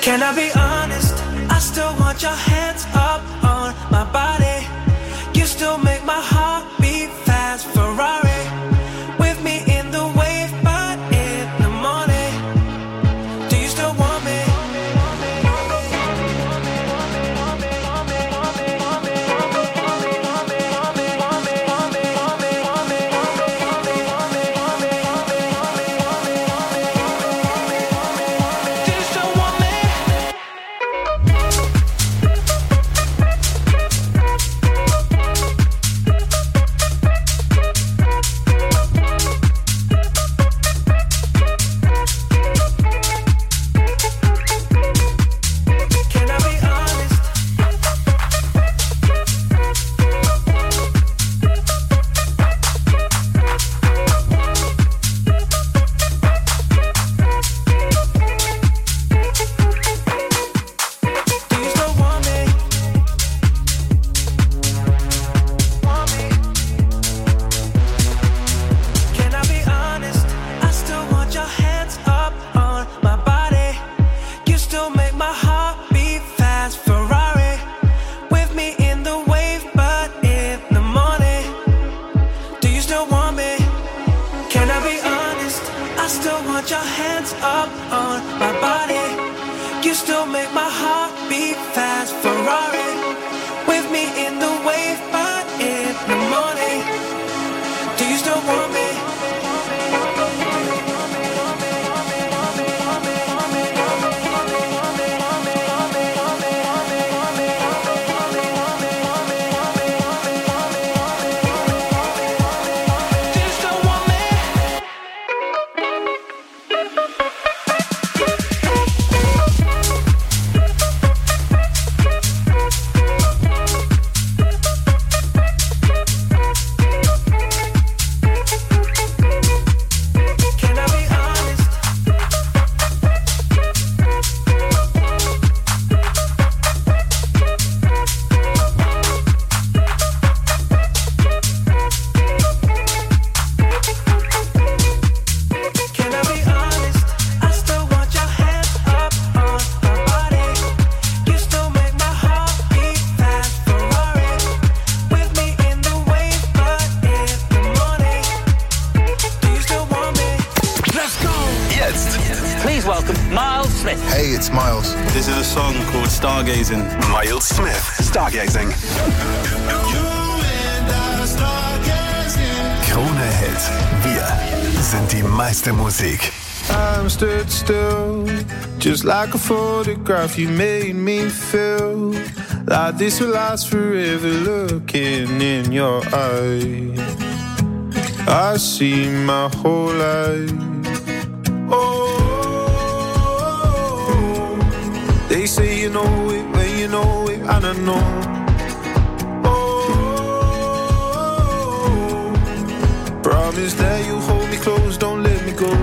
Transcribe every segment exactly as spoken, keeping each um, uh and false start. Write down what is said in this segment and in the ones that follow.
Can I be honest? I still want your hands up on my body. You still make my heart beat fast. Ferrari with me in the wave, but in the morning. Do you still want me? Miles Smith, Stargazing. Krone Hit. Wir sind die meiste Musik. I'm stood still, just like a photograph. You made me feel like this will last forever. Looking in your eyes, I see my whole life. Oh, they say you know it when you know it, and I know. Oh, promise that you hold me close, don't let me go.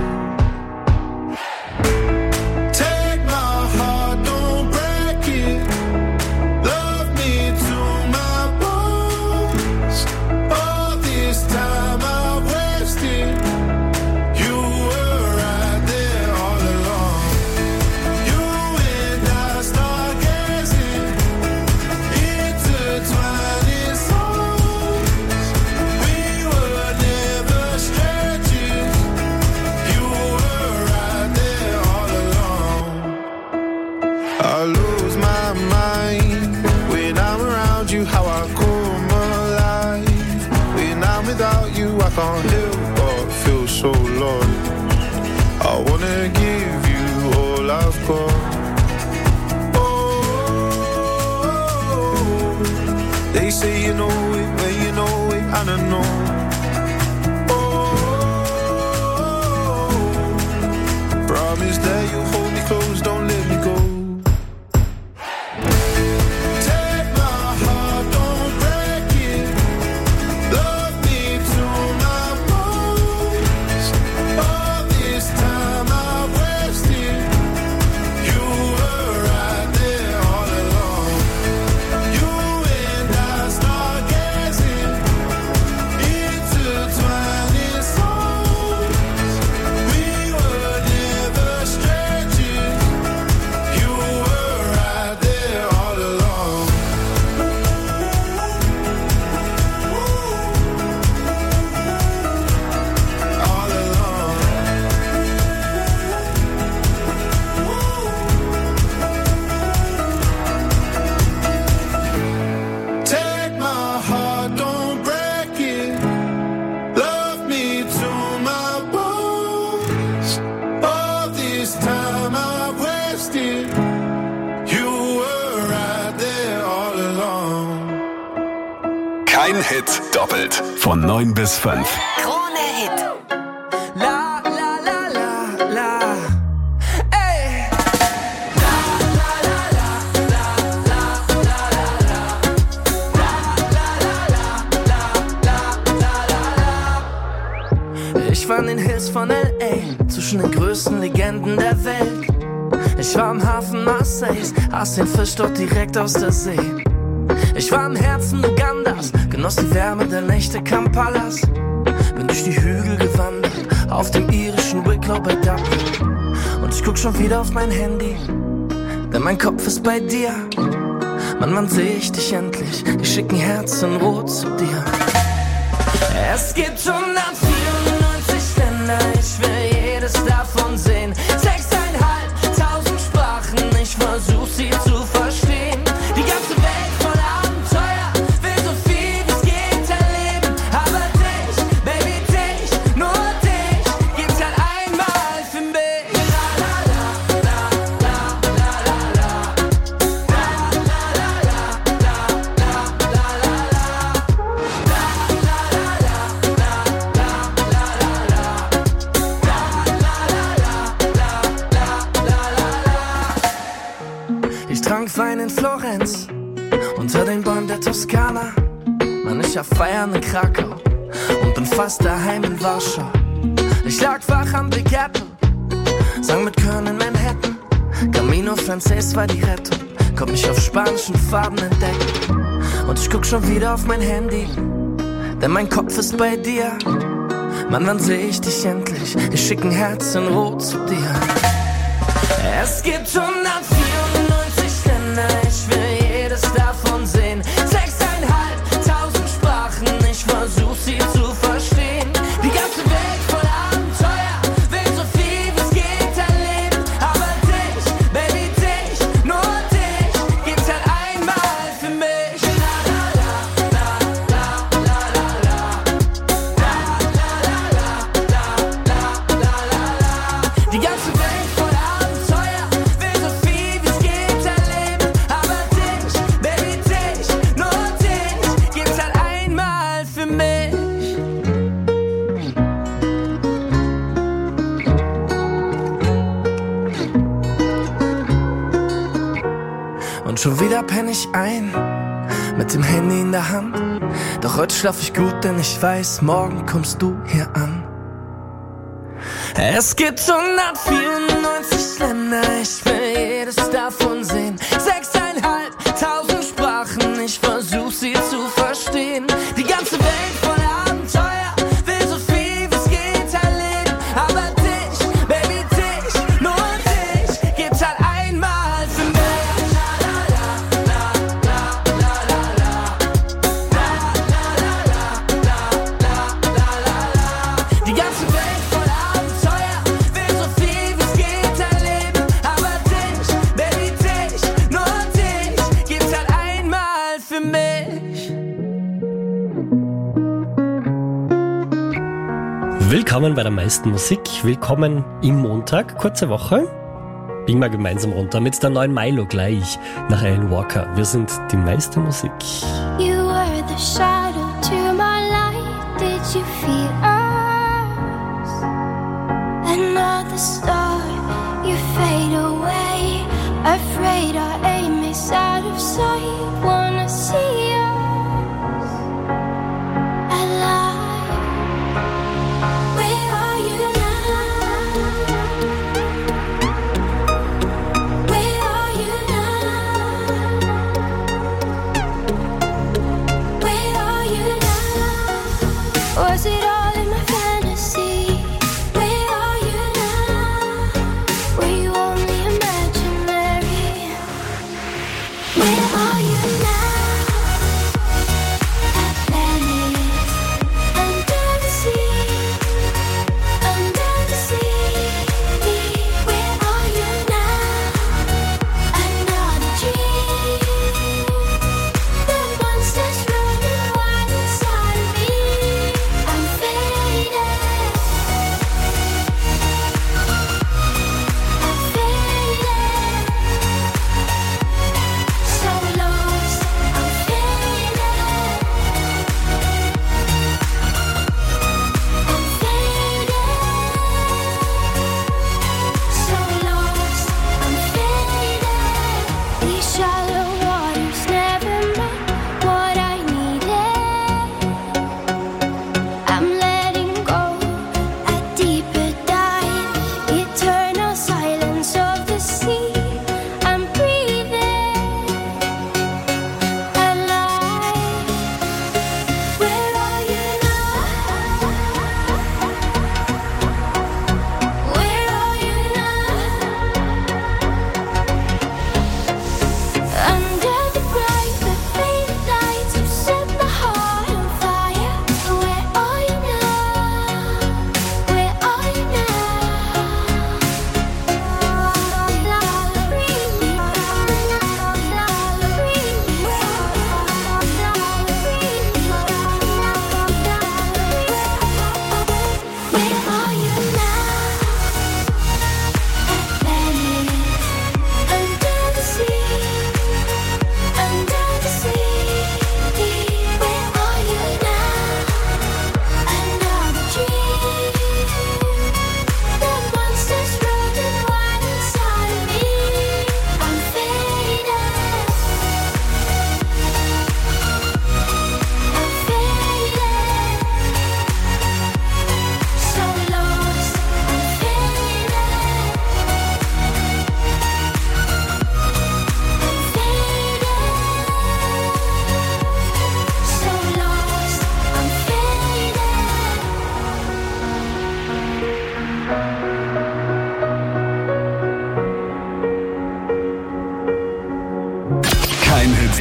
I can't help but feel so lost. I wanna give you all I've got. Oh, they say you know it when you know it, and I know. Oh, promise that you hold me close, don't let me go. Ein Hit doppelt. Von neun bis fünf. Krone Hit. La la la la la. Ey. La la la la la la la la. La la la la la la. Ich war in den Hills von L A, zwischen den größten Legenden der Welt. Ich war im Hafen Marseilles, aß den Fisch dort direkt aus der See. Ich war im Herzen Ugandas, genoss die Wärme der Nächte Kampalas. Bin durch die Hügel gewandert, auf dem irischen Wicklow bei Dublin. Und ich guck schon wieder auf mein Handy, denn mein Kopf ist bei dir. Mann, wann seh ich dich endlich? Die schicken Herzen rot zu dir. Es gibt hundertvierundneunzig Länder, ich will jedes davon sehen. Sechseinhalb tausend Sprachen, ich versuch sie zu verstehen. Die ganze Welt voller Abenteuer, will so viel wie es geht erleben. Aber dich, Baby, dich, nur dich, gibt's halt einmal für mich. La la la la la la la. La la la la la la la la. La la la la la la la la la. Ich trank Wein in Florenz, unter den Bäumen der Toskana. Mann, ich hab Feiern in Krakau und bin fast daheim in Warschau. Ich lag wach am Big Apple, sang mit Köln in Manhattan. Camino Frances war die Rettung, konnt mich auf spanischen Farben entdecken. Und ich guck schon wieder auf mein Handy, denn mein Kopf ist bei dir. Mann, wann seh ich dich endlich? Ich schick ein Herz in Rot zu dir. Es gibt hundertvierundneunzig Länder, ich will jedes davon sehen. Sechseinhalb tausend Sprachen, ich versuch sie zu verstehen. Die ganze Welt voller Abenteuer, will so viel wie es geht erleben. Aber dich, Baby, dich, nur dich, gibt's halt einmal für mich. La la la la la la la. La la la la la la la la. Die ganze Welt voller Abenteuer, will so viel wie es geht erleben. Aber dich, Baby, dich, nur dich, gibt's halt einmal für mich. Und schon wieder penn ich ein, mit dem Handy in der Hand. Doch heute schlaf ich gut, denn ich weiß, morgen kommst du hier an. Es gibt hundertvierundneunzig Länder, ich will jedes davon sehen. Sechseinhalb tausend Sprachen, ich versuch sie zu verstehen. Die ganze Welt voller Abenteuer, will so viel wie es geht erleben. Aber dich, Baby, dich, nur dich, gibt's halt einmal für mich. La la la la la la la. La la la la la la la la. Die ganze Welt voller Abenteuer, will so viel wie es geht erleben. Aber dich, Baby, dich, nur dich, gibt's halt einmal für mich. Willkommen bei der meisten Musik, willkommen im Montag, kurze Woche. Biegen wir gemeinsam runter mit der neuen Milo gleich nach Alan Walker. Wir sind die meiste Musik. You were the shadow to my light. Did you feel us? Another star, you fade away. Afraid our aim is out of sight. Wanna see us alive. Where are you now? Where are you now? Where are you now? Was it all in my fantasy? Where are you now?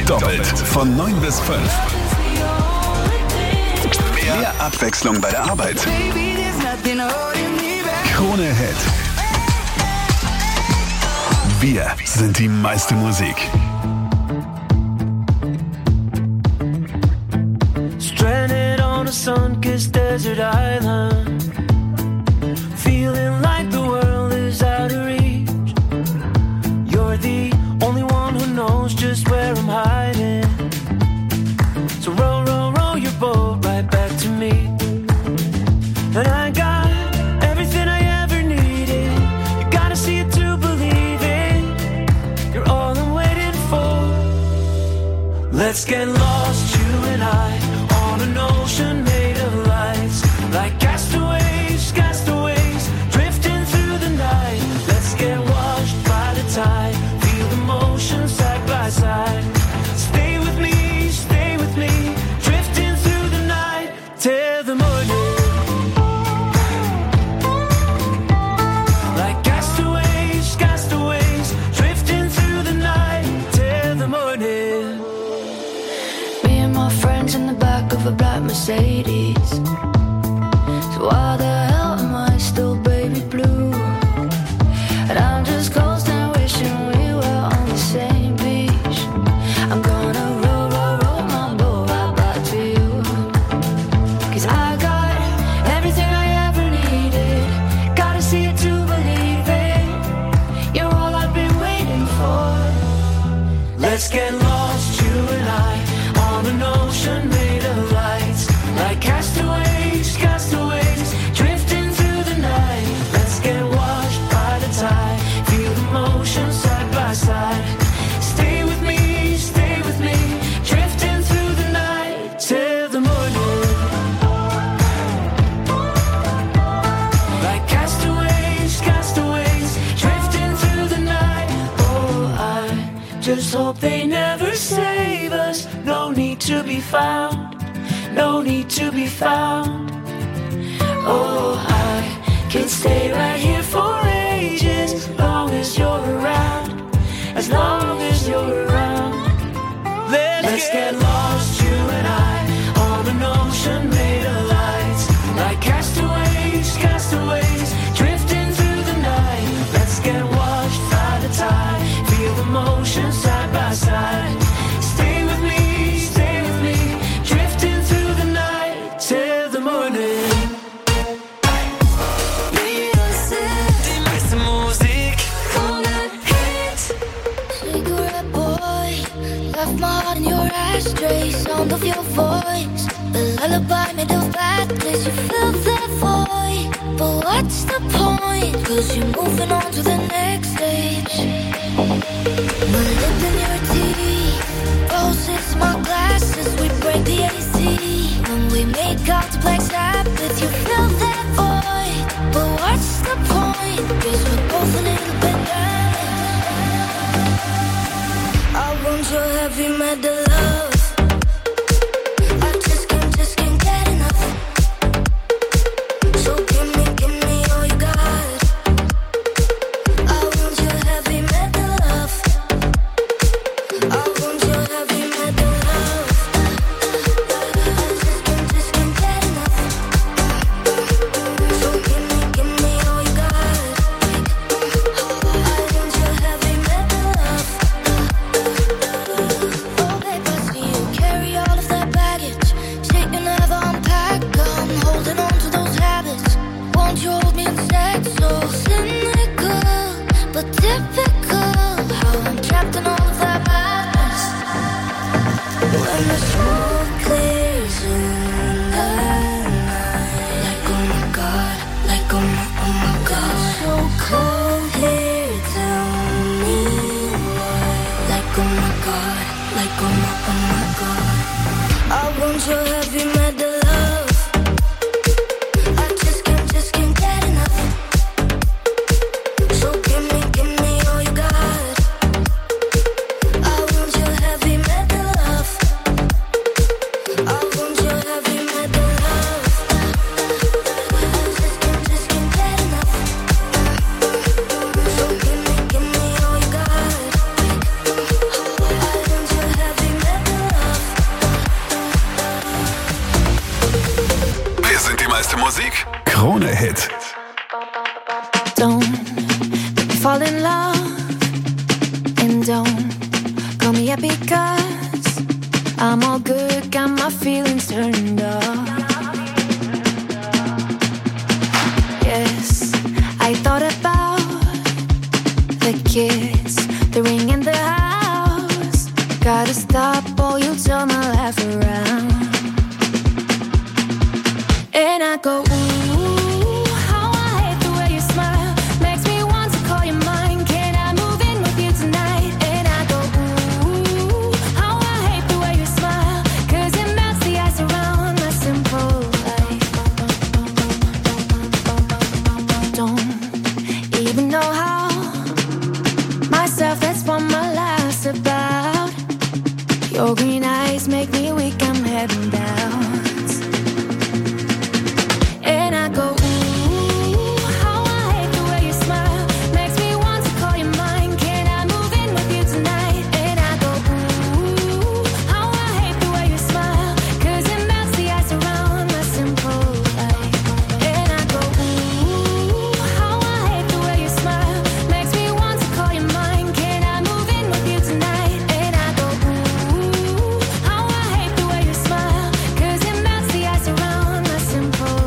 Doppelt von neun bis fünf. Mehr Abwechslung bei der Arbeit. Krone Hit. Wir sind die meiste Musik. Stranded on a sun-kissed desert island, feeling like the world is out of reach. You're the only one who knows just where I'm hiding. So row, row, row your boat right back to me. And I got everything I ever needed. You gotta see it to believe it. You're all I'm waiting for. Let's get lost, you and I, on an ocean made of lights, like castaways, castaways, drifting through the night. Let's get washed by the tide, feel the motion side by side. Stay with me, stay with me, drifting through the night till the morning. Like castaways, castaways, drifting through the night till the morning. Me and my friends in the back of a black Mercedes. So why the hell am I still baby blue? And I'm just coasting, wishing we were on the same beach. I'm gonna roll, roll, roll my boat right back to you. Cause I got everything I ever needed. Gotta see it to believe it. You're all I've been waiting for. Let's get lost, you and I, on an ocean made of lights, like castaways, castaways, drifting through the night. Let's get washed by the tide, feel the motion side by side. Stay with me, stay with me, drifting through the night till the morning. Like castaways, castaways, drifting through the night. Oh, I just hope they never save us. No need to be found, no need to be found. Oh, I can stay right here for ages, as long as you're around, as long as you're around. Let's, Let's get lost, you and I, on an ocean made of lights, like castaways, castaways, drifting through the night. Let's get washed by the tide, feel the motion side by side. Stay with me, stay with me, drifting through the night till the morning. Die meiste Musik. Cigarette boy, left my heart in your ashtray. Sound of your voice, the lullaby made of bad days. You fill that void, but what's the point? Cause you're moving on to the next stage. My lip in your teeth, roses, my glasses. We break the A C when we make out to Black Sabbath. You fill that void, but what's the point? Cause we're both a little bit damaged. I want your heavy metal love. I just can't, just can't get enough. So give me, give me all you got. I want your heavy metal love. I want your heavy metal love. I just can't, just can't get enough. So give me, give me all you got. I want your heavy metal love. Oh babe, I see you carry all of that baggage. Shit you never unpack. I'm holding on to those habits. Won't you hold me instead? So cynical, but typical. How I'm trapped in all of that madness. When the smoke clears in the night, like oh my god, like oh my, oh my god. So cold here, tell me why. Like oh my god, like oh my, oh my god. I want your heavy metal love. I just can't, just can't get enough. So give me, give me all you got. I want your heavy metal love. I want your heavy metal love. I just can't, just can't get enough. So give me, give me all you got. I want your heavy metal love. Hit. Don't make me fall in love, and don't call me up because I'm all good, got my feelings turned off. Yes, I thought about the kiss, the ring in the house. Gotta stop or you'll turn my life around. And I go, ooh, how I hate the way you smile. Makes me want to call you mine. Can I move in with you tonight? And I go, ooh, how I hate the way you smile. Cause it melts the ice around my simple life. Don't even know how. Myself, that's what my life's about. Your green eyes make me weak, I'm heading down. And I go, ooh, how I hate the way you smile. Makes me want to call you mine. Can I move in with you tonight? And I go, ooh, how I hate the way you smile. Cause it melts the ice around my simple life. And I go, ooh, how I hate the way you smile. Makes me want to call you mine. Can I move in with you tonight? And I go, ooh, how I hate the way you smile. Cause it melts the ice around my simple life.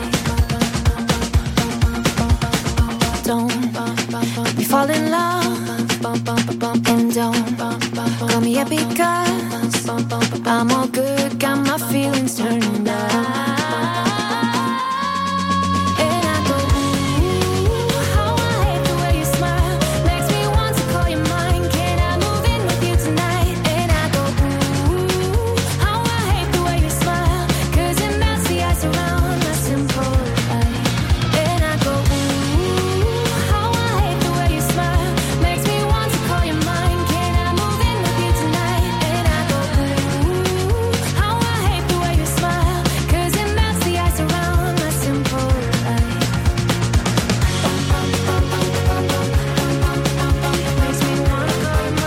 Don't make me fall in love, and don't call me up because I'm all good, got my feelings turned out. And I go, ooh, how I hate the way you smile. Makes me want to call you mine. Can I move in with you tonight? And I go, ooh, how I hate the way you smile. Cause it melts the ice around my simple life. And I go, ooh, how I hate the way you smile. Makes me want to call you mine. Can I move in with you tonight? And I go, ooh, how I hate the way you smile. Cause it melts the ice around my simple life. Makes me wanna call you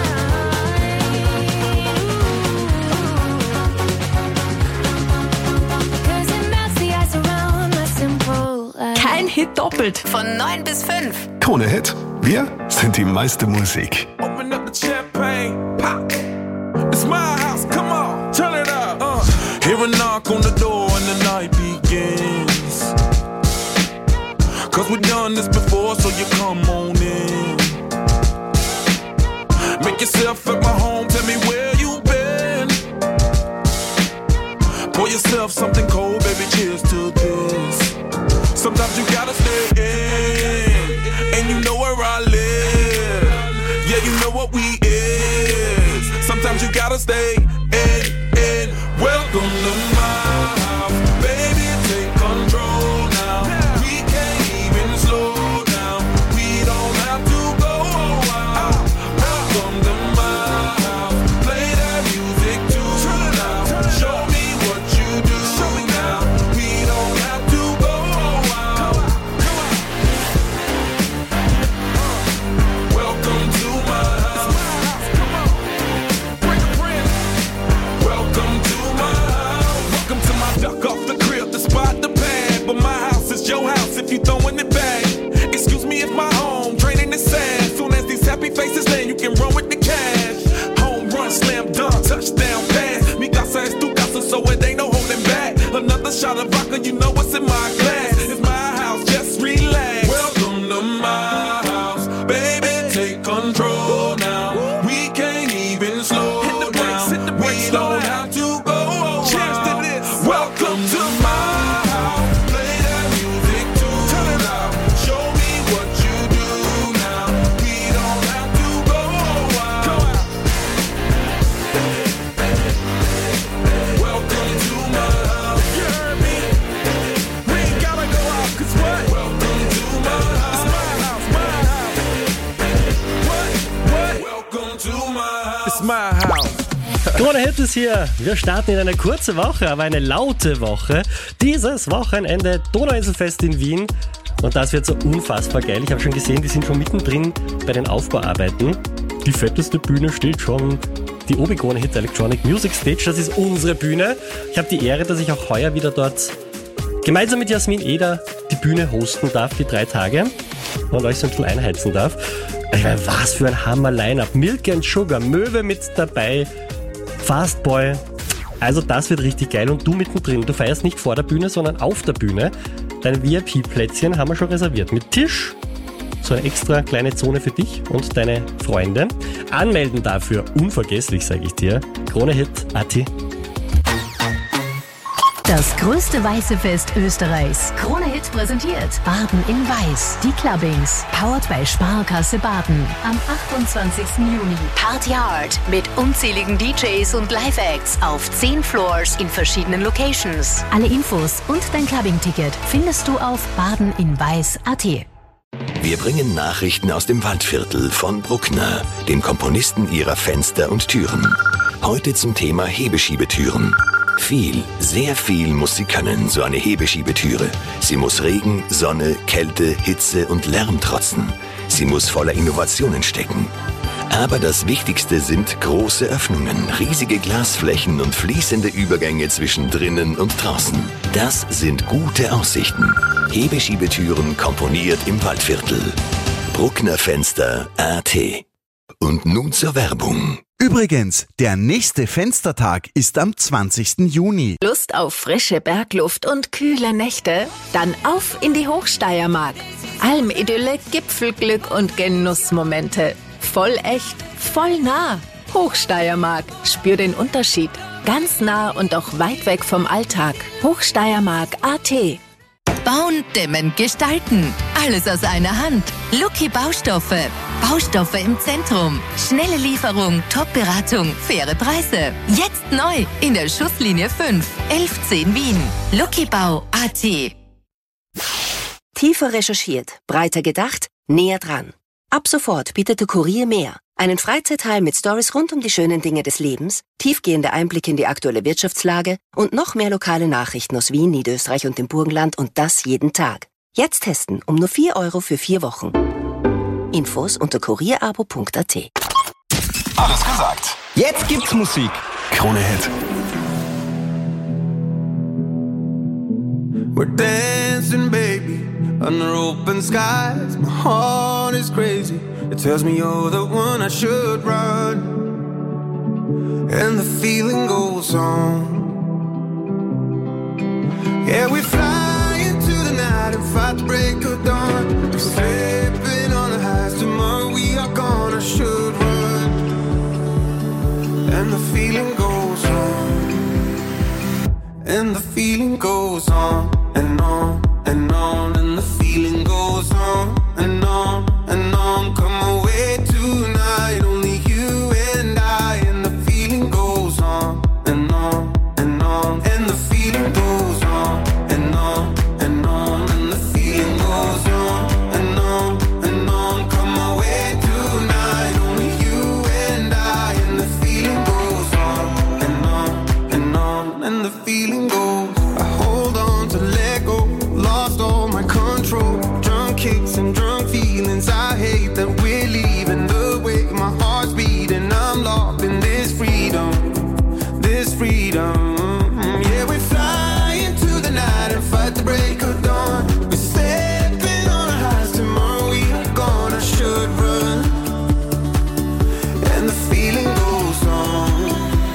mine. Cause it melts the ice around my simple life. Kein Hit doppelt. Von neun bis fünf. Krone Hit. Wir sind die meiste Musik. Open up the champagne, pop. It's my house, come on, turn it up. Uh. Hear a knock on the door and the night begins. Cause we've done this before, so you come on in. Make yourself at my home, tell me where you been. Pour yourself something cold, baby, cheers to this. Sometimes you gotta stay in, and you know where I live. Yeah, you know what we is. Sometimes you gotta stay in, in. Welcome to my house, baby, take control now. We can't even slow down. We don't have to go out. Welcome to my house, play that music too loud. Show me what you do now. We don't have to go out. Welcome to my house. Come on, bring a friend. Welcome to my house. Welcome to my duck off the crib, the spot, the pad. But my house is your house if you throwing it back. Excuse me if my home draining is sad. Soon as these happy faces land, you can run with the cash. Home run, slam dunk, touchdown pass. Mi casa es tu casa, so it ain't no holding back. Another shot of vodka, you know what's in my glass. It's my house, just relax. Welcome to my house, baby, take control now. We can't even slow down. We don't have to go. Cheers to this. Welcome to my house. Play that music too loud. Show me what you do now. We don't have to go out. Welcome to my house. You heard me? We ain't gotta go out, cause what? Welcome to my house. It's my house, my house. What? What? Welcome to my house. It's my house. Krone Hit ist hier. Wir starten in eine kurze Woche, aber eine laute Woche. Dieses Wochenende Donauinselfest in Wien. Und das wird so unfassbar geil. Ich habe schon gesehen, die sind schon mittendrin bei den Aufbauarbeiten. Die fetteste Bühne steht schon. Die Obi Krone Hit Electronic Music Stage, das ist unsere Bühne. Ich habe die Ehre, dass ich auch heuer wieder dort gemeinsam mit Jasmin Eder die Bühne hosten darf, die drei Tage, und euch so ein bisschen einheizen darf. Ich meine, was für ein Hammer-Line-Up. Milk and Sugar, Möwe mit dabei, Fastboy. Also das wird richtig geil und du mittendrin. Du feierst nicht vor der Bühne, sondern auf der Bühne. Dein V I P-Plätzchen haben wir schon reserviert. Mit Tisch, so eine extra kleine Zone für dich und deine Freunde. Anmelden dafür, unvergesslich, sage ich dir, Kronehit punkt at. Das größte weiße Fest Österreichs. Kronehit präsentiert Baden in Weiß. Die Clubbings. Powered by Sparkasse Baden. Am achtundzwanzigsten Juni. Party Hard. Mit unzähligen D Js und Live-Acts auf zehn Floors in verschiedenen Locations. Alle Infos und dein Clubbing-Ticket findest du auf badeninweiß punkt at. Wir bringen Nachrichten aus dem Waldviertel von Bruckner, dem Komponisten ihrer Fenster und Türen. Heute zum Thema Hebeschiebetüren. Viel, sehr viel muss sie können, so eine Hebeschiebetüre. Sie muss Regen, Sonne, Kälte, Hitze und Lärm trotzen. Sie muss voller Innovationen stecken. Aber das Wichtigste sind große Öffnungen, riesige Glasflächen und fließende Übergänge zwischen drinnen und draußen. Das sind gute Aussichten. Hebeschiebetüren komponiert im Waldviertel. Bruckner Fenster punkt at. Und nun zur Werbung. Übrigens, der nächste Fenstertag ist am zwanzigsten Juni. Lust auf frische Bergluft und kühle Nächte? Dann auf in die Hochsteiermark. Almidylle, Gipfelglück und Genussmomente. Voll echt, voll nah. Hochsteiermark. Spür den Unterschied. Ganz nah und auch weit weg vom Alltag. Hochsteiermark punkt at. Bauen, dämmen, gestalten. Alles aus einer Hand. Lucky Baustoffe. Baustoffe im Zentrum. Schnelle Lieferung, Top-Beratung, faire Preise. Jetzt neu in der Schusslinie fünf, elf zehn Wien. luckybau punkt at. Tiefer recherchiert, breiter gedacht, näher dran. Ab sofort bietet der Kurier mehr. Einen Freizeitteil mit Stories rund um die schönen Dinge des Lebens, tiefgehende Einblicke in die aktuelle Wirtschaftslage und noch mehr lokale Nachrichten aus Wien, Niederösterreich und dem Burgenland, und das jeden Tag. Jetzt testen um nur vier Euro für vier Wochen. Infos unter kurierabo punkt at. Alles gesagt. Jetzt gibt's Musik. Kronehit. We're dancing, baby, under open skies. My heart is crazy. It tells me you're the one I should run. And the feeling goes on. Yeah, we fly into the night and fight the break of dawn. We're slipping on the highs. Tomorrow we are gonna should run. And the feeling goes on. And the feeling goes on. And on and on, and the feeling goes on and on and on. Come away tonight, only you and I. And the feeling goes on and on and on, and the feeling goes on and on and on, and the feeling goes on and on and on. Come away tonight, only you and I. And the feeling goes on and on and on, and the feeling goes. I hold on to let go. Lost all my control. Drunk kicks and drunk feelings. I hate that we're leaving. The way my heart's beating, I'm locked in this freedom. This freedom. Yeah, we fly into the night and fight the break of dawn. We're stepping on our highs. Tomorrow we are gonna should run. And the feeling goes on.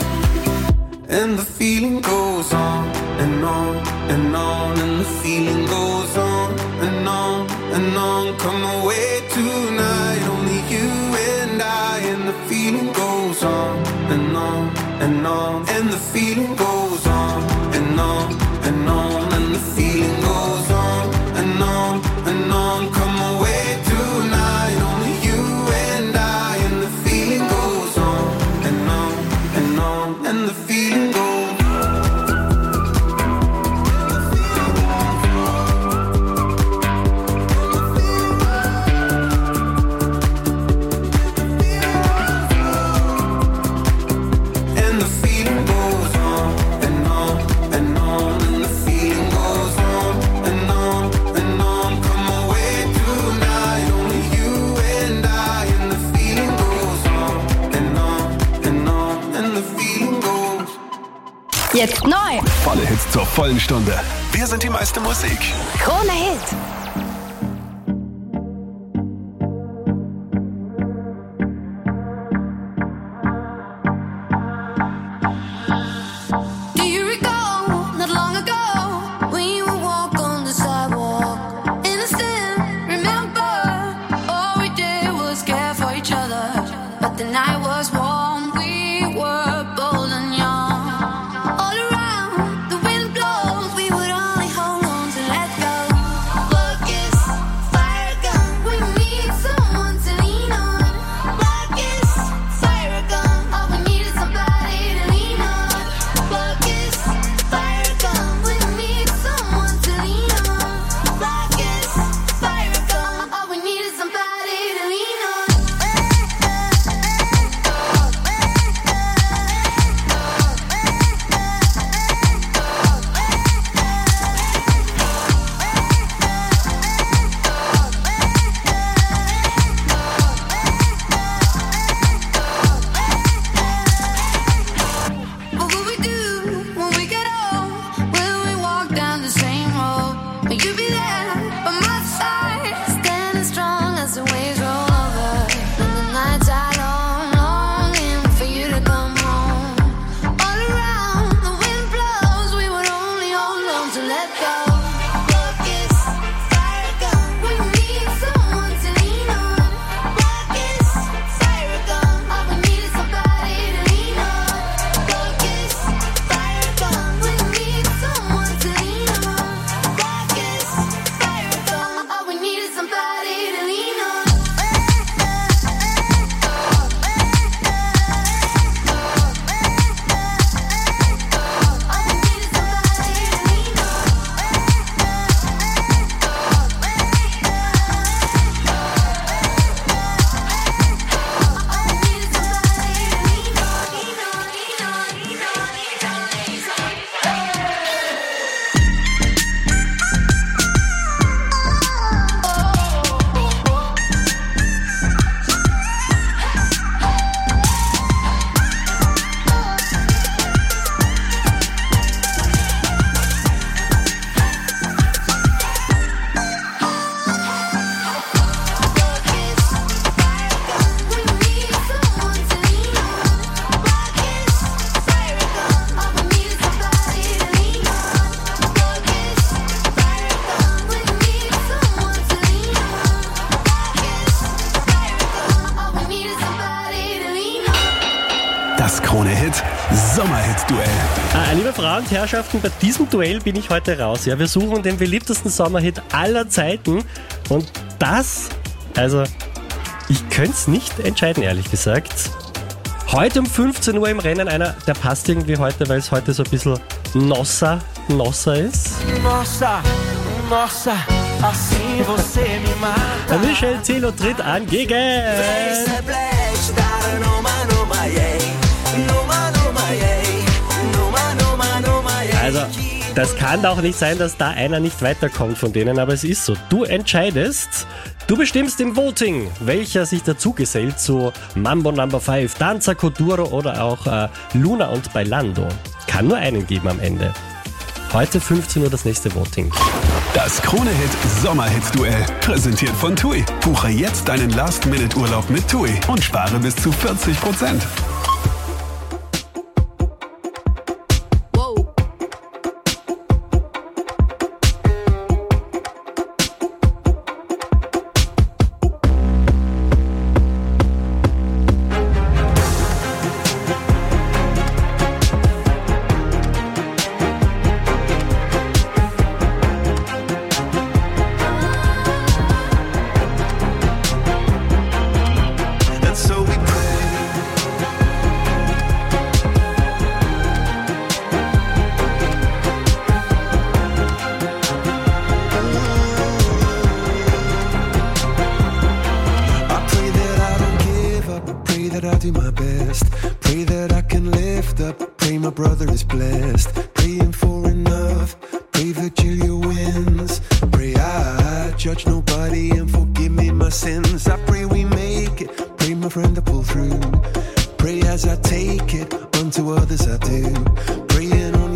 And the feeling goes on and on and on, and the feeling goes on and on and on. Come away tonight, only you and I. And the feeling goes on and on and on, and the feeling goes on and on and on, and the feeling goes on and on and on. Come away tonight, only you and I. And the feeling goes on and on and on, and the feeling goes. And Jetzt neu. Volle Hits zur vollen Stunde. Wir sind die meiste Musik. Krone Hit. Das Krone-Hit Sommerhit-Duell. Ah, liebe Frauen und Herrschaften, bei diesem Duell bin ich heute raus. Ja, wir suchen den beliebtesten Sommerhit aller Zeiten. Und das, also, ich könnte es nicht entscheiden, ehrlich gesagt. Heute um fünfzehn Uhr im Rennen einer, der passt irgendwie heute, weil es heute so ein bisschen Nossa, Nossa ist. Nossa, nossa, assim você me mata. Michel Zelo tritt an gegen... Also, das kann doch nicht sein, dass da einer nicht weiterkommt von denen, aber es ist so. Du entscheidest, du bestimmst im Voting, welcher sich dazugesellt zu Mambo Number fünf, Danza Kuduro oder auch äh, Luna und Bailando. Kann nur einen geben am Ende. Heute fünfzehn Uhr das nächste Voting. Das Krone-Hit Sommerhit-Duell, präsentiert von TUI. Buche jetzt deinen Last-Minute-Urlaub mit TUI und spare bis zu vierzig Prozent. I'll do my best. Pray that I can lift up. Pray my brother is blessed. Praying for enough. Pray that Julia wins. Pray I judge nobody and forgive me my sins. I pray we make it. Pray my friend to pull through. Pray as I take it. Unto others I do. Praying on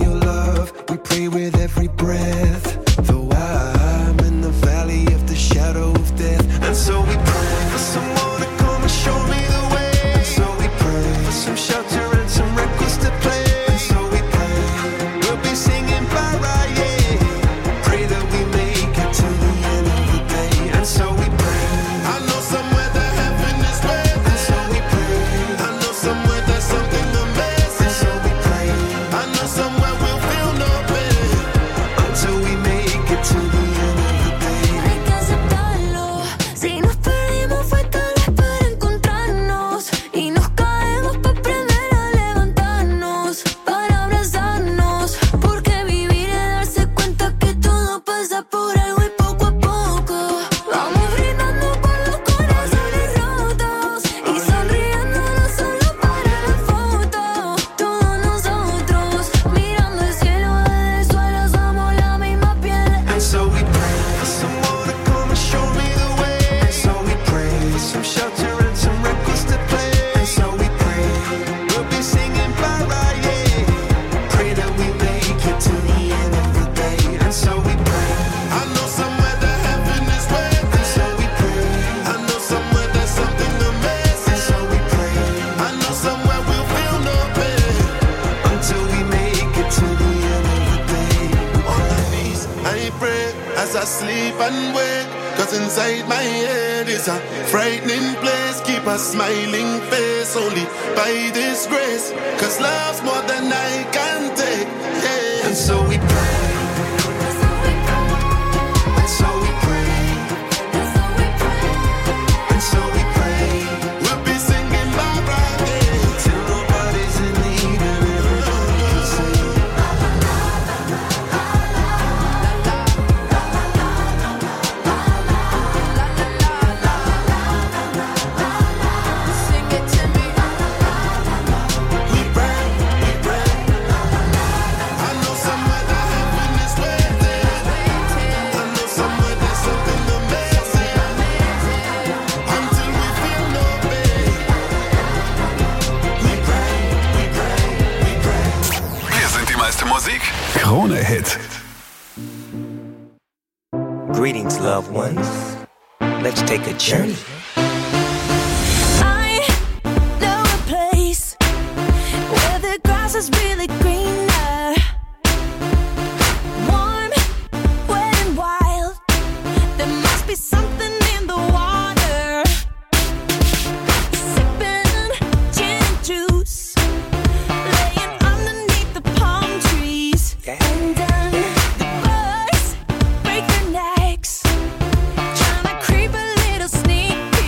pray with every breath. Though I'm in the valley of the shadow of death. And so we pray for someone to come and show me the way. And so we pray for some shelter and some records to play. And so we pray we'll be singing para, yeah. Pray that we make it to the end of the day. And so we pray. I know somewhere that heaven is waiting. And so we pray. I know somewhere there's something amazing. And so we pray. I know somewhere we'll feel no pain until we make it to the end of the day. Hay que aceptarlo. Si nos perdimos fue tal vez para encontrarnos. Y nos caemos para aprender a levantarnos, para abrazarnos. Porque vivir es darse cuenta que todo pasa por algo y poco a poco vamos brindando por los corazones rotos y sonriendo no solo para la foto. Todos nosotros mirando el cielo desde el suelo somos la misma piel. And so we pray for someone to come and show me the way. And so we pray for some shelter and some records to play. And so we pray we'll be singing para, yeah. Pray that we make it to the end of the day. And so we pray. I know somewhere that heaven is waiting. And so we pray. I know somewhere there's something amazing. And so we pray. I know somewhere we'll feel no pain until we make it to the end of the day. On my knees, I pray as I sleep and wake. Cause inside my head is a frightening place. Keep a smiling face only by this grace. Cause love's more than I can take, yeah. And so we pray. And so we pray. And so we pray. We'll be singing Barbara, yeah. Till nobody's in need and everybody can say Sing it to me. we pray, we pray. I know somewhere that heaven is waiting. I know somewhere there's something amazing until we feel no pain. We pray, we pray, we pray. Wir sind die meiste Musik. Krone Hit. Greetings, loved ones. Let's take a journey. I know a place where the grass is really greener. Warm, wet and wild. There must be something in the water. Sipping gin and juice, laying underneath the palm trees. And then the birds break their necks, trying to creep a little sneak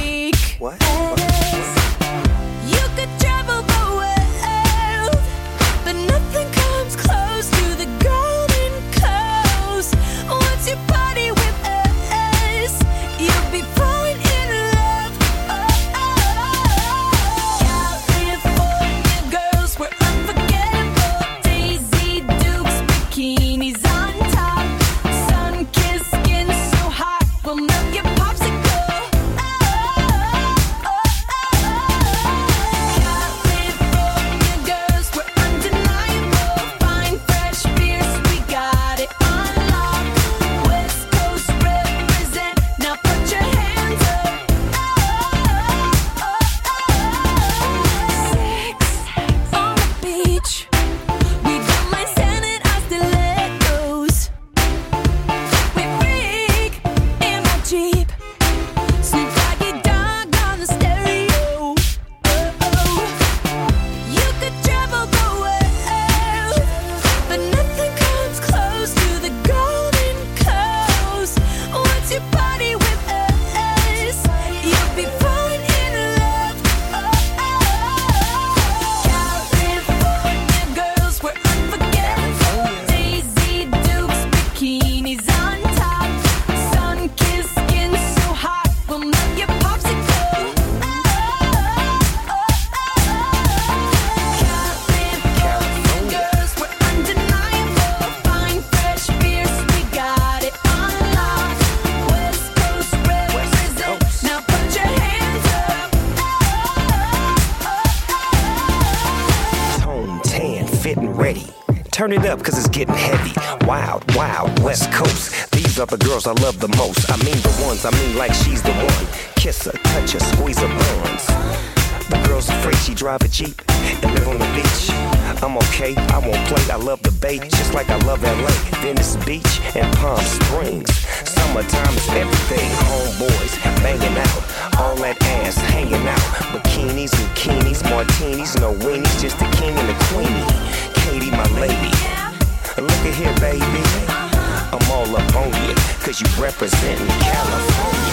turn it up cause it's getting heavy. Wild, wild, West Coast. These are the girls I love the most. I mean the ones, I mean like she's the one. Kiss her, touch her, squeeze her buns. The girl's afraid she drive a Jeep and live on the beach. I'm okay, I won't play, I love the bay, just like I love L A, Venice Beach, and Palm Springs. Summertime is everything, homeboys banging out, all that ass hanging out. Bikinis, bikinis, martinis, no weenies, just the king and the queenie. Katie, my lady, look at here, baby, I'm all up on you, cause you representing California.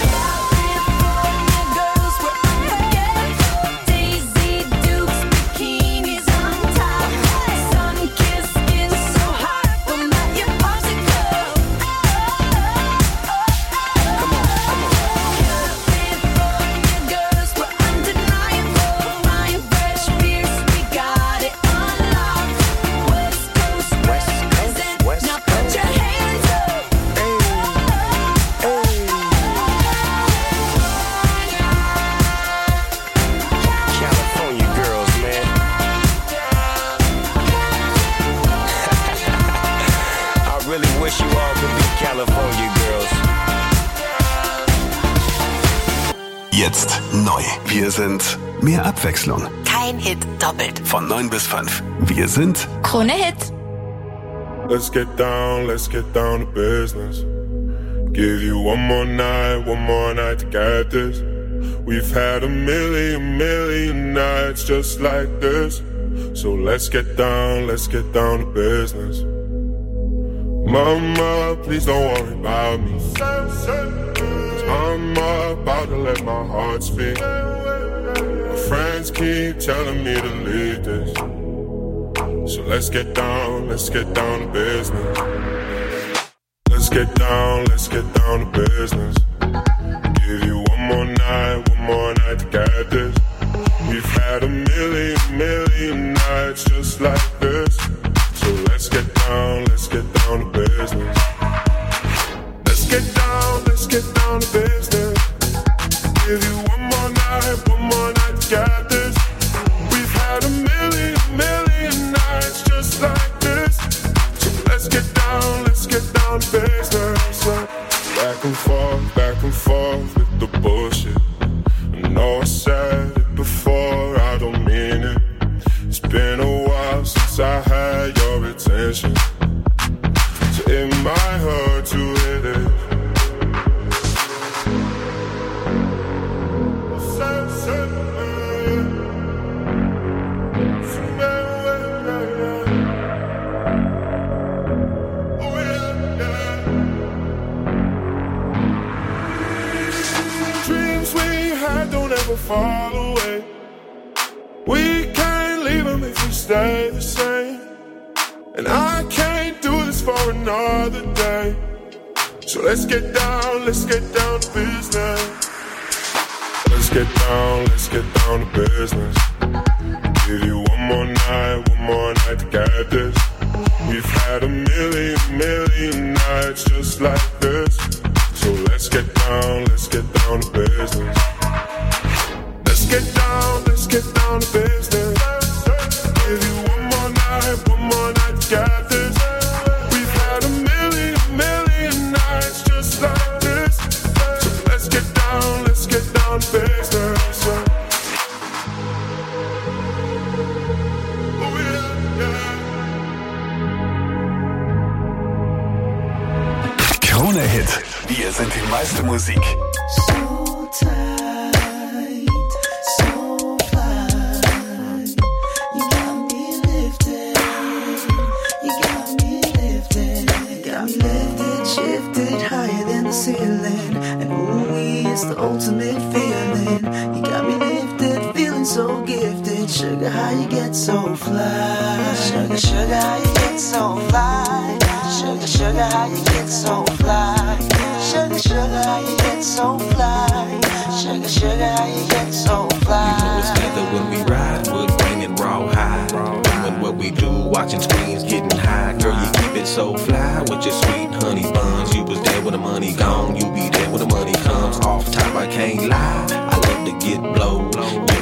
Jetzt neu. Wir sind mehr Abwechslung. Kein Hit doppelt. Von neun bis fünf. Wir sind Krone Hit. Let's get down, let's get down to business. Give you one more night, one more night to get this. We've had a million, million nights just like this. So let's get down, let's get down to business. Mama, please don't worry about me. I'm about to let my heart speak. My friends keep telling me to leave this. So let's get down, let's get down to business. Let's get down, let's get down to business. Give you one more night, one more night to get this. We've had a million, million nights just like this. So let's get down, let's get down to business. Let's get down, let's get down to business. Give you one more night, one more night to get this. We've had a million, million nights just like this. So let's get down, let's get down to business. Back and forth, back and forth with the bullshit. I know I said it before, I don't mean it. It's been a while since I had your attention. So it might hurt to hit it. Dreams we had don't ever fall away. We can't leave them if we stay the same. And I can't do this for another day. So let's get down, let's get down to business. Let's get down, let's get down to business. Give you one more night, one more night to get this. We've had a million, million nights just like this. So let's get down, let's get down to business. Let's get down, let's get down to business. Give you one more night, one more night to get this. We've had a million, million nights just like this. So let's get down, let's get down to business. Oh yeah, yeah. Krone Hit. Wir sind die meiste Musik. So tight, so fly. You got me lifted, you got me lifted. Got me lifted, shifted higher than the ceiling. And ooh, it's the ultimate feeling. You got me lifted, feeling so gifted. Sugar, how you get so fly. Sugar, sugar, how you get so fly. Sugar, sugar, how you get so fly. Sugar, sugar, how you get so fly. Sugar, sugar, how you get so fly. You know it's together when we ride, wood banging raw high. Doing what we do, watching screens, getting high. Girl, you keep it so fly with your sweet honey buns. You was there when the money gone, you be there when the money comes. Off top, I can't lie. I love to get blow, get my little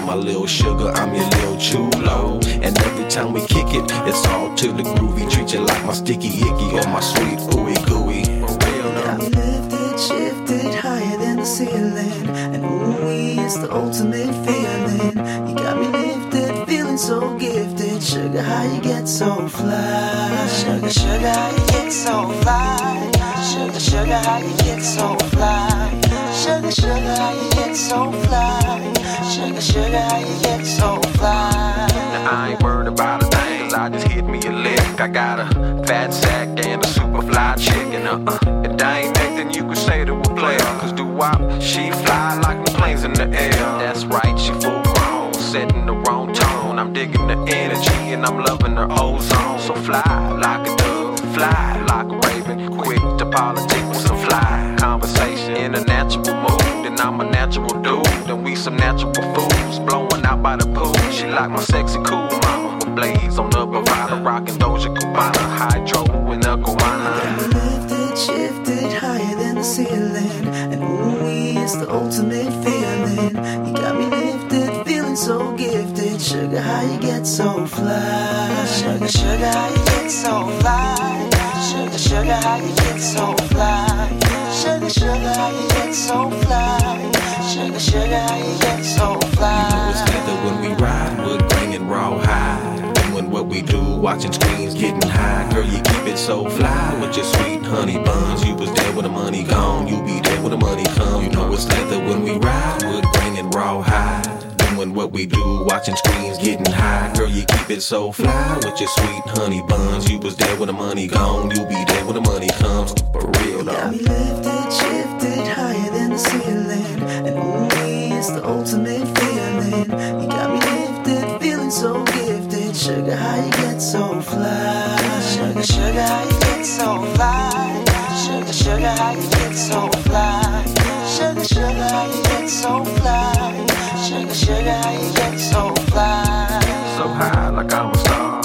little sugar, I'm your little chulo. And every time we kick it, it's all to the groovy. Treat you like my sticky icky or my sweet ooey gooey. For real Got me lifted, shifted higher than the ceiling. And ooh, it's the ultimate feeling. You got me lifted, feeling so gifted. Sugar, how you get so fly? Sugar, sugar, how you get so fly? Sugar, sugar, how you get so fly? Sugar, sugar, how you get so fly? Sugar, sugar, how you get so fly? Now I ain't worried about a thing, cause I just hit me a lick. I got a fat sack and a super fly chick. And uh-uh, if that ain't nothing you can say to a player. Cause do-wop, she fly like the planes in the air. That's right, she full grown, setting the wrong tone. I'm digging the energy and I'm loving her ozone. So fly like a dove, fly like a raven. Quick to politic with some fly conversation. In a natural mood, and I'm a natural dude. And we some natural fools, blowing out by the pool. She like my sexy cool mama, with blades on the Bravada, rockin' Doja Cubana, hydro in the guana. Got me lifted, shifted higher than the ceiling. And ooh, it's the ultimate feeling. You got me lifted, feeling so gifted. Sugar, how you get so fly? Sugar, sugar, how you get so fly? Sugar, sugar, how you get so fly? Sugar, sugar, how you get so fly? Sugar, sugar, how you get so fly? You know it's leather when we ride, wood grain and raw hide. Doing what we do, watching screens, getting high. Girl, you keep it so fly with your sweet honey buns. You was there when the money gone, you be there when the money come. You know it's leather when we ride, wood grain and raw hide. Doing what we do, watching screens, getting high. Girl, you keep it so fly with your sweet honey buns. You was there when the money gone, you be there when the money comes. For real though. Got me lifted, shifted higher than the ceiling. And ooh, it's the ultimate feeling. You got me lifted, feeling so gifted. Sugar, how you get so fly? Sugar, sugar, how you get so fly? Sugar, sugar, how you get so fly? Sugar, sugar, how you get so fly? Sugar, sugar, how you get so fly? So high like I'm a star.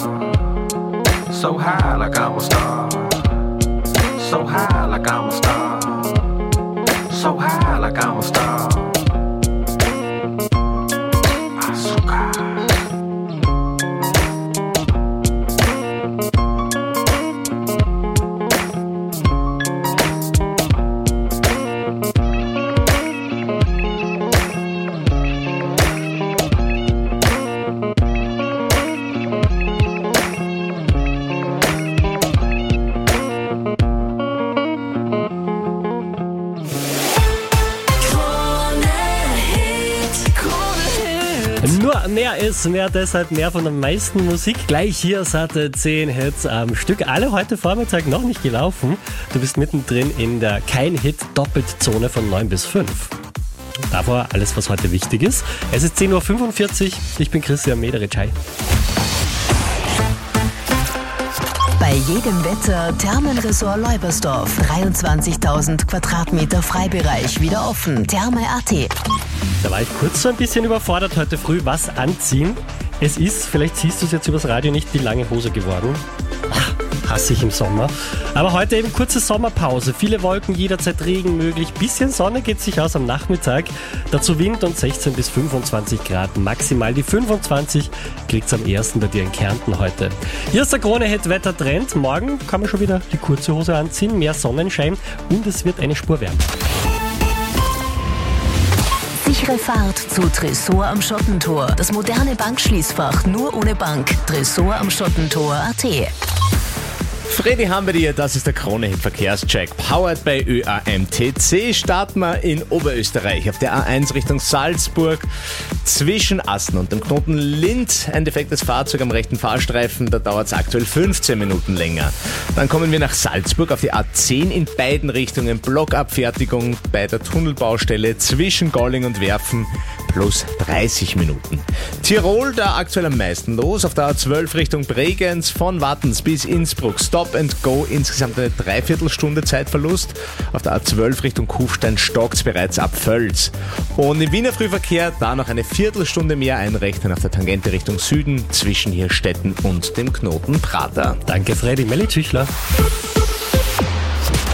So high like I'm a star. So high like I'm a star. So high like I'm a star. Azúcar. Nur mehr ist mehr, deshalb mehr von der meisten Musik. Gleich hier satte zehn Hits am Stück. Alle heute Vormittag noch nicht gelaufen. Du bist mittendrin in der Kein-Hit-Doppeltzone von neun bis fünf. Davor alles, was heute wichtig ist. Es ist zehn Uhr fünfundvierzig. Ich bin Christian Mederitsch. Bei jedem Wetter Thermenresort Leubersdorf. dreiundzwanzigtausend Quadratmeter Freibereich wieder offen. Therme Punkt a t. Da war ich kurz so ein bisschen überfordert heute früh. Was anziehen? Es ist, vielleicht siehst du es jetzt übers Radio nicht, die lange Hose geworden. Ach, hasse ich im Sommer. Aber heute eben kurze Sommerpause. Viele Wolken, jederzeit Regen möglich. Bisschen Sonne geht sich aus am Nachmittag. Dazu Wind und sechzehn bis fünfundzwanzig Grad. Maximal die fünfundzwanzig kriegt's am ersten bei dir in Kärnten heute. Hier ist der Krone-Hit-Wettertrend. Morgen kann man schon wieder die kurze Hose anziehen. Mehr Sonnenschein und es wird eine Spur wärmer. Sichere Fahrt zu Tresor am Schottentor. Das moderne Bankschließfach nur ohne Bank. Tresor am Schottentor Punkt a t. Freddy haben wir dir, das ist der Krone-Hit-Verkehrscheck. Powered by Ö A M T C. Starten wir in Oberösterreich auf der A eins Richtung Salzburg. Zwischen Asten und dem Knoten Linz ein defektes Fahrzeug am rechten Fahrstreifen. Da dauert es aktuell fünfzehn Minuten länger. Dann kommen wir nach Salzburg auf die A zehn in beiden Richtungen. Blockabfertigung bei der Tunnelbaustelle zwischen Golling und Werfen. Plus dreißig Minuten. Tirol, da aktuell am meisten los. Auf der A zwölf Richtung Bregenz von Wattens bis Innsbruck. Stop and Go, insgesamt eine Dreiviertelstunde Zeitverlust. Auf der A zwölf Richtung Kufstein stockt's bereits ab Völz. Und im Wiener Frühverkehr da noch eine Viertelstunde mehr einrechnen auf der Tangente Richtung Süden zwischen Hirstetten und dem Knoten Prater. Danke Freddy, Melli Tüchler.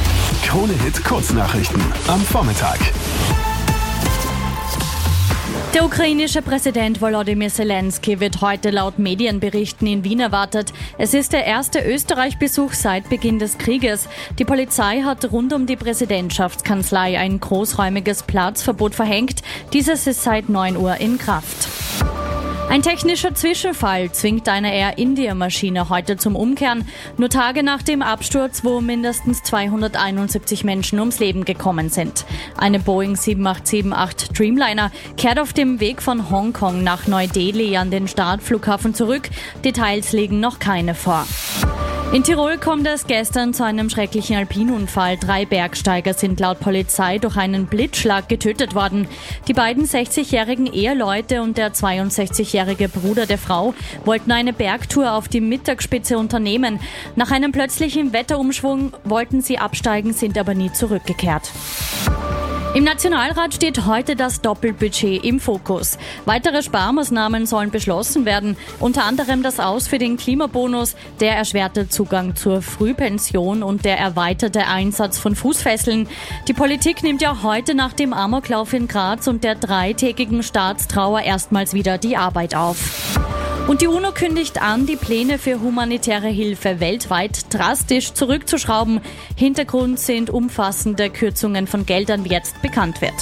Krone-Hit Kurznachrichten am Vormittag. Der ukrainische Präsident Volodymyr Zelensky wird heute laut Medienberichten in Wien erwartet. Es ist der erste Österreich-Besuch seit Beginn des Krieges. Die Polizei hat rund um die Präsidentschaftskanzlei ein großräumiges Platzverbot verhängt. Dieses ist seit neun Uhr in Kraft. Ein technischer Zwischenfall zwingt eine Air India-Maschine heute zum Umkehren. Nur Tage nach dem Absturz, wo mindestens zweihunderteinundsiebzig Menschen ums Leben gekommen sind. Eine Boeing sieben acht sieben acht Dreamliner kehrt auf dem Weg von Hongkong nach Neu-Delhi an den Startflughafen zurück. Details liegen noch keine vor. In Tirol kommt es gestern zu einem schrecklichen Alpinunfall. Drei Bergsteiger sind laut Polizei durch einen Blitzschlag getötet worden. Die beiden sechzigjährigen Eheleute und der zweiundsechzigjährige Bruder der Frau wollten eine Bergtour auf die Mittagsspitze unternehmen. Nach einem plötzlichen Wetterumschwung wollten sie absteigen, sind aber nie zurückgekehrt. Im Nationalrat steht heute das Doppelbudget im Fokus. Weitere Sparmaßnahmen sollen beschlossen werden, unter anderem das Aus für den Klimabonus, der erschwerte Zugang zur Frühpension und der erweiterte Einsatz von Fußfesseln. Die Politik nimmt ja heute nach dem Amoklauf in Graz und der dreitägigen Staatstrauer erstmals wieder die Arbeit auf. Und die UNO kündigt an, die Pläne für humanitäre Hilfe weltweit drastisch zurückzuschrauben. Hintergrund sind umfassende Kürzungen von Geldern, wie jetzt bekannt wird.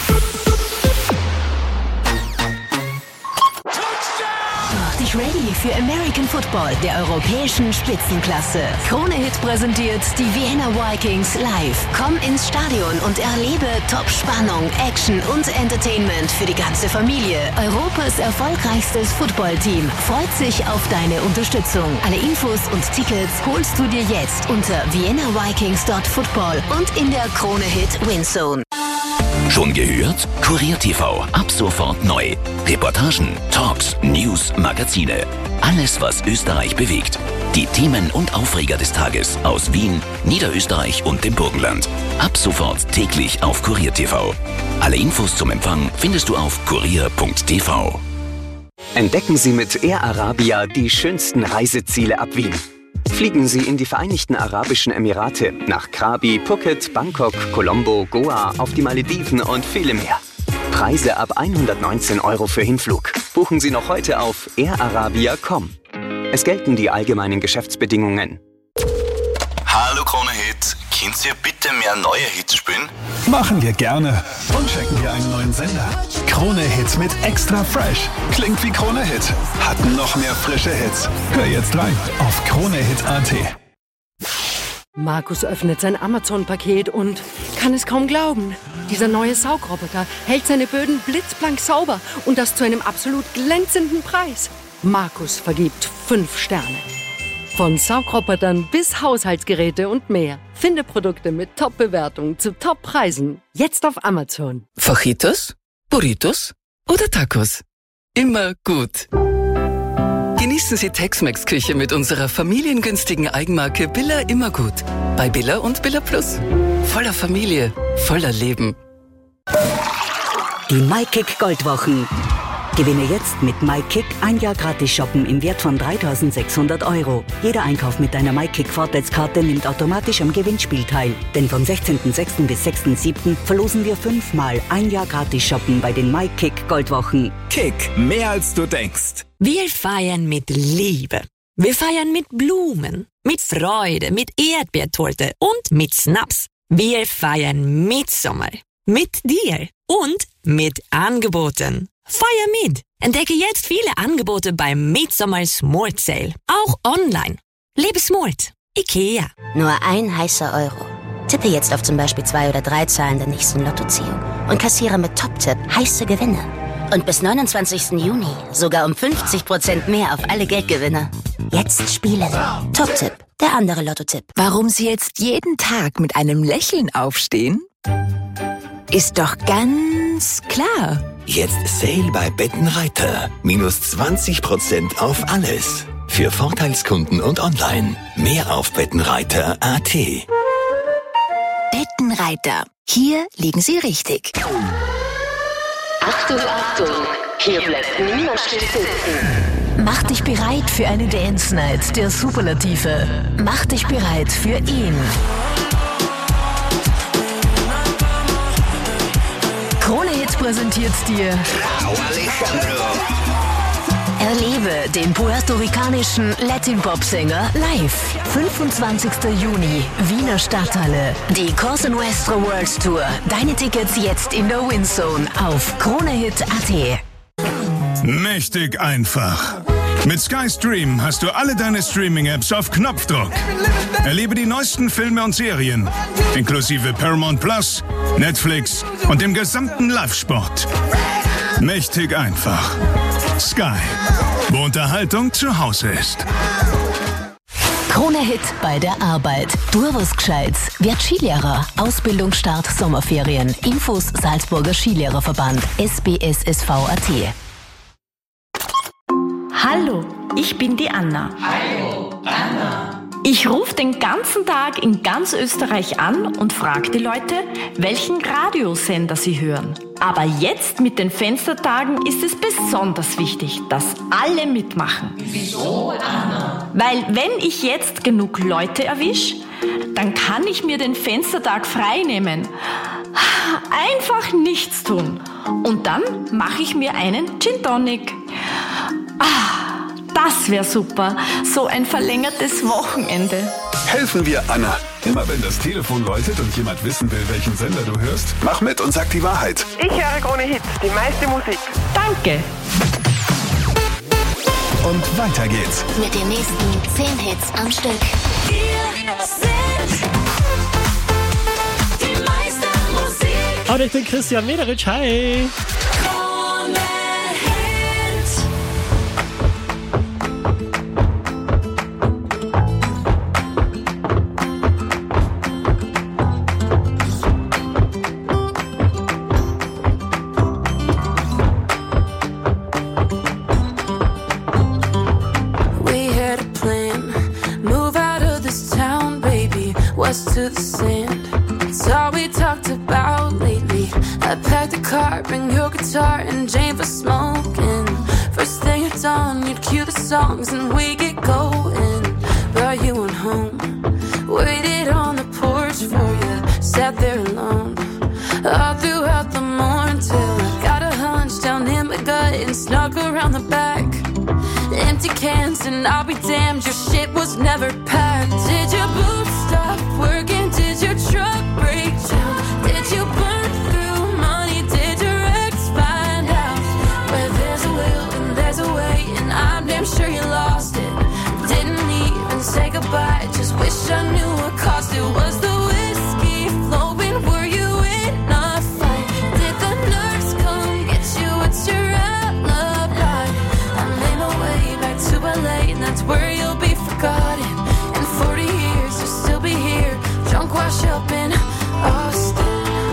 Mach dich ready für American Football der europäischen Spitzenklasse. Krone Hit präsentiert die Vienna Vikings live. Komm ins Stadion und erlebe Top-Spannung, Action und Entertainment für die ganze Familie. Europas erfolgreichstes Footballteam freut sich auf deine Unterstützung. Alle Infos und Tickets holst du dir jetzt unter vienna vikings punkt football und in der Krone Hit Winzone. Schon gehört? Kurier T V, ab sofort neu. Reportagen, Talks, News, Magazine. Alles, was Österreich bewegt. Die Themen und Aufreger des Tages aus Wien, Niederösterreich und dem Burgenland. Ab sofort täglich auf Kurier T V. Alle Infos zum Empfang findest du auf kurier punkt t v. Entdecken Sie mit Air Arabia die schönsten Reiseziele ab Wien. Fliegen Sie in die Vereinigten Arabischen Emirate, nach Krabi, Phuket, Bangkok, Colombo, Goa, auf die Malediven und viele mehr. Preise ab hundertneunzehn Euro für Hinflug. Buchen Sie noch heute auf air arabia punkt com. Es gelten die allgemeinen Geschäftsbedingungen. Hallo Krone Hit, könnt ihr bitte mehr neue Hits spielen? Machen wir gerne und checken wir einen neuen Sender. Krone Hits mit Extra Fresh. Klingt wie Krone Hit. Hat noch mehr frische Hits. Hör jetzt rein auf kronehit punkt a t. Markus öffnet sein Amazon-Paket und kann es kaum glauben. Dieser neue Saugroboter hält seine Böden blitzblank sauber und das zu einem absolut glänzenden Preis. Markus vergibt fünf Sterne. Von Saugrobotern bis Haushaltsgeräte und mehr. Finde Produkte mit Top-Bewertungen zu Top-Preisen. Jetzt auf Amazon. Fajitas, Burritos oder Tacos? Immer gut. Genießen Sie Tex-Mex-Küche mit unserer familiengünstigen Eigenmarke Billa Immergut. Bei Billa und Billa Plus. Voller Familie, voller Leben. Die MyKick Goldwochen. Gewinne jetzt mit MyKick ein Jahr gratis shoppen im Wert von dreitausendsechshundert Euro. Jeder Einkauf mit einer MyKick Vorteilskarte nimmt automatisch am Gewinnspiel teil. Denn vom sechzehnten sechsten bis sechsten siebten verlosen wir fünfmal ein Jahr gratis shoppen bei den MyKick Goldwochen. Kick, mehr als du denkst. Wir feiern mit Liebe. Wir feiern mit Blumen, mit Freude, mit Erdbeertorte und mit Snaps. Wir feiern Mitsommer. Mit dir und mit Angeboten. Feier mit! Entdecke jetzt viele Angebote beim Mitsommer Smart Sale. Auch online. Lebe smart. IKEA. Nur ein heißer Euro. Tippe jetzt auf zum Beispiel zwei oder drei Zahlen der nächsten Lottoziehung und kassiere mit Top-Tipp heiße Gewinne. Und bis neunundzwanzigsten Juni sogar um fünfzig Prozent mehr auf alle Geldgewinne. Jetzt spielen. Top-Tipp, der andere Lottotipp. Warum Sie jetzt jeden Tag mit einem Lächeln aufstehen? Ist doch ganz klar. Jetzt Sale bei Bettenreiter. Minus zwanzig Prozent auf alles. Für Vorteilskunden und online. Mehr auf bettenreiter punkt a t. Bettenreiter. Hier liegen Sie richtig. Achtung, Achtung, hier bleibt niemand still sitzen. Mach dich bereit für eine Dance Night der Superlative. Mach dich bereit für ihn. Krone Hit präsentiert dir Rauw Alejandro. Erlebe den puerto-ricanischen Latin-Pop-Sänger live. fünfundzwanzigsten Juni, Wiener Stadthalle. Die Cosa Nuestra World Tour. Deine Tickets jetzt in der Winzone auf kronehit punkt at. Mächtig einfach. Mit Sky Stream hast du alle deine Streaming-Apps auf Knopfdruck. Erlebe die neuesten Filme und Serien, inklusive Paramount Plus, Netflix und dem gesamten Live-Sport. Mächtig einfach. Sky, wo Unterhaltung zu Hause ist. Krone Hit bei der Arbeit. Du was Gescheites. Werd Skilehrer. Ausbildungsstart Sommerferien. Infos Salzburger Skilehrerverband. S B S S V punkt at. Hallo, ich bin die Anna. Hallo, Anna. Ich rufe den ganzen Tag in ganz Österreich an und frage die Leute, welchen Radiosender sie hören. Aber jetzt mit den Fenstertagen ist es besonders wichtig, dass alle mitmachen. Wieso, Anna? Weil wenn ich jetzt genug Leute erwische, dann kann ich mir den Fenstertag frei nehmen. Einfach nichts tun. Und dann mache ich mir einen Gin Tonic. Ah, das wäre super. So ein verlängertes Wochenende. Helfen wir Anna. Immer wenn das Telefon läutet und jemand wissen will, welchen Sender du hörst, mach mit und sag die Wahrheit. Ich höre Krone Hit, die meiste Musik. Danke. Und weiter geht's. Mit den nächsten zehn Hits am Stück. Wir sind die meiste Musik. Und ich bin Christian Mederitsch. Hi. Krone Hit. To the sand, it's all we talked about lately. I packed a car, bring your guitar and Jane for smoking. First thing at dawn, you'd cue the songs and we get going. Brought you on home, waited on the porch for you, sat there alone all throughout the morning till I got a hunch down in my gut and snuck around the back. Empty cans and I'll be damned, your shit was never packed. Did your boots stop working? Did your truck break down? Did you burn through money? Did your ex find out? Where there's a will and there's a way, and I'm damn sure you lost it. Didn't even say goodbye, just wish I knew what cost it. Was the whiskey flowing? Were you in a fight? Did the nurse come get you? What's your alibi? I made my way back to L A, and that's where you'll be forgotten. In forty years, you'll still be here, drunk, wash up in Austin.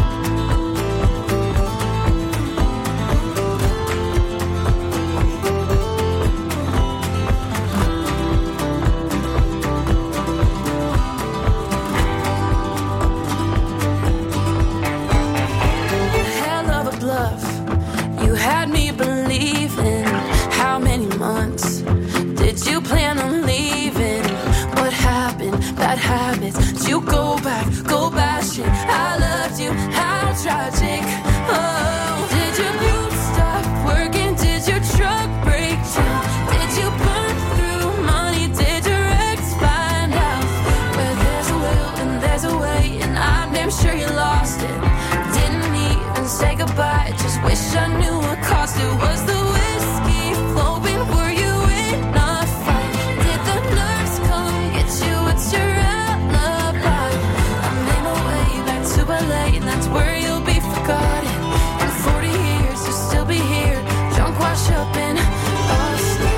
Hell of a bluff, you had me believing. How many months did you plan on leaving? What happened? Bad habits. Did you go back? Go bashing. I loved you. How tragic. Oh, did your boots stop working? Did your truck break down? Did you burn through money? Did your ex find out? Where there's a will and there's a way, and I'm damn sure you lost it. Didn't even say goodbye. Just wish I knew what cost it. Was the whiskey flowing? Were you in a fight? Did the nurse come get you? What's your alibi? I made my way back to L A, and that's where you'll be forgotten. In forty years, you'll still be here, drunk, wash up in Austin.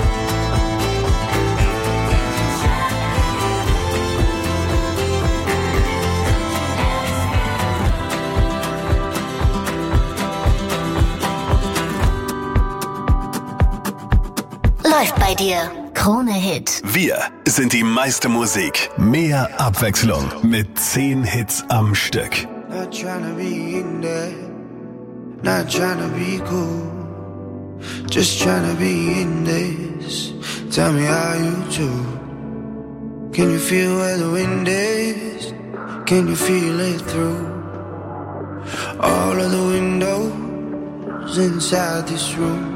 Läuft bei dir. Krone Hit. Wir sind die meiste Musik. Mehr Abwechslung mit zehn Hits am Stück. Not tryna be in there, not tryna be cool, just tryna be in this. Tell me how you do. Can you feel where the wind is? Can you feel it through all of the windows inside this room.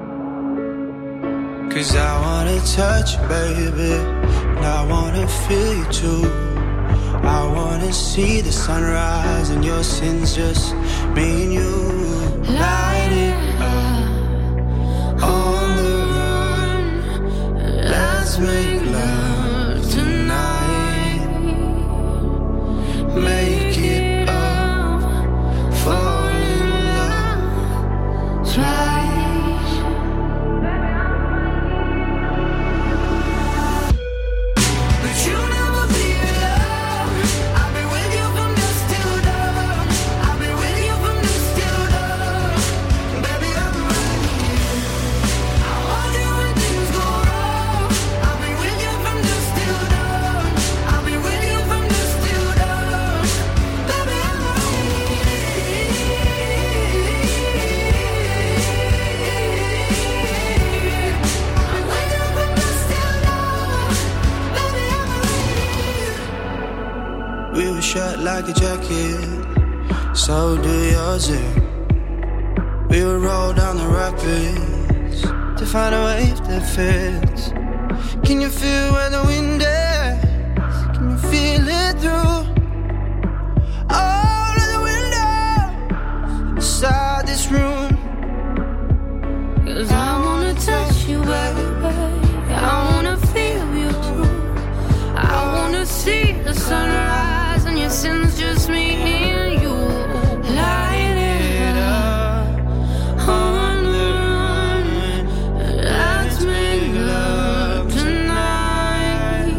'Cause I wanna touch you, baby, and I wanna feel you too. I wanna see the sunrise and your sins, just me and you. Light it up on the run. Let's make love tonight. Make it up, fall in love twice. But you never be alone. I've been with you from dusk till dawn. I've been with you from dusk till dawn. Baby, I'm right here. I want you when things go wrong. I've been with you from dusk till dawn. I've been with you from dusk till dawn. Baby, I'm right here. We were shut like a jacket, so do yours. Yeah. We would roll down the rapids to find a wave that fits. Can you feel where the wind is? Can you feel it through all of the windows inside this room? 'Cause I wanna touch you, baby. I wanna feel you too. I wanna see the sunrise and your sins, just me and you. Light it up on the run. Let's make love tonight.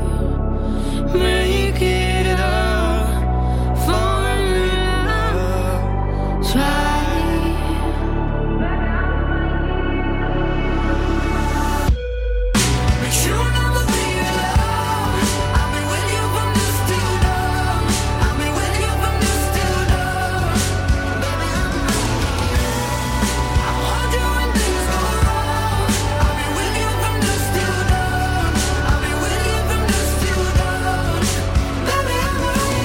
Make it up, fall in love, try. But you never be alone. I've been with you from dusk till dawn. I've been with you from dusk till dawn. Baby, I'm right here. I want you when things go wrong. I've been with you from dusk till dawn. I've been with you from dusk till dawn. Baby, I'm right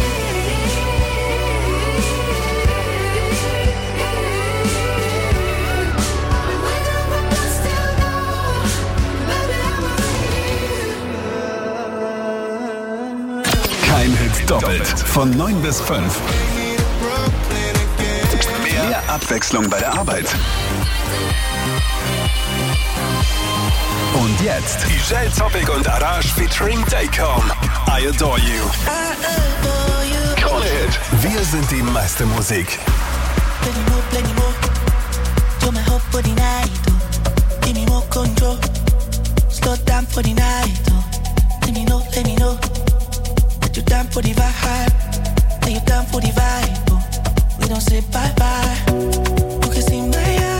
Kein Hit doppelt. Von neun bis fünf. Mehr Abwechslung bei der Arbeit. Und jetzt Giselle Topic und Arash featuring Daycom. I Adore You. Krone Hit. Wir sind die meiste Musik. Plenty more, plenty more. You're my hope for the night, oh. Give me more control. Slow down for the night, oh. Let me know, let me know that you're down for the vibe. That you're down for the vibe, oh. We don't say bye bye. You can see my eyes.